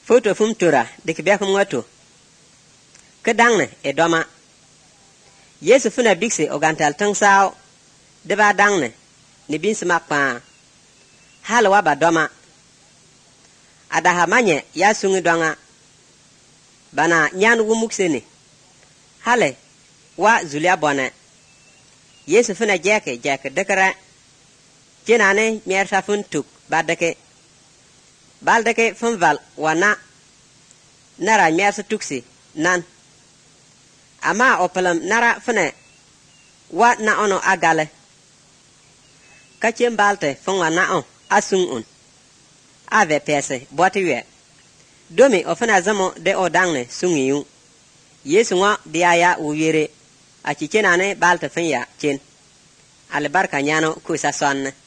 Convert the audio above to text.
foto fum tora dik be kum wato kedangne e doma Yesu funa bigse ogantal tangsao de ba dangne ni bin smakpa halwa ba doma adaha manye ya sungi donga bana nyan wumukseni hale wa zulia bone Yesu funa jeke dekara jenane mierta fun tuk badake baldake funval wana nara mierta tuksi nan ama opalam nara fune wa na ono agale kachem balte fun wana on asung un ave pese botiwe domi ofana zamo de odangne sungiyu Yesu ngo diaya uyere a chenane balte fun ya chen albarka nyano ku sa sonne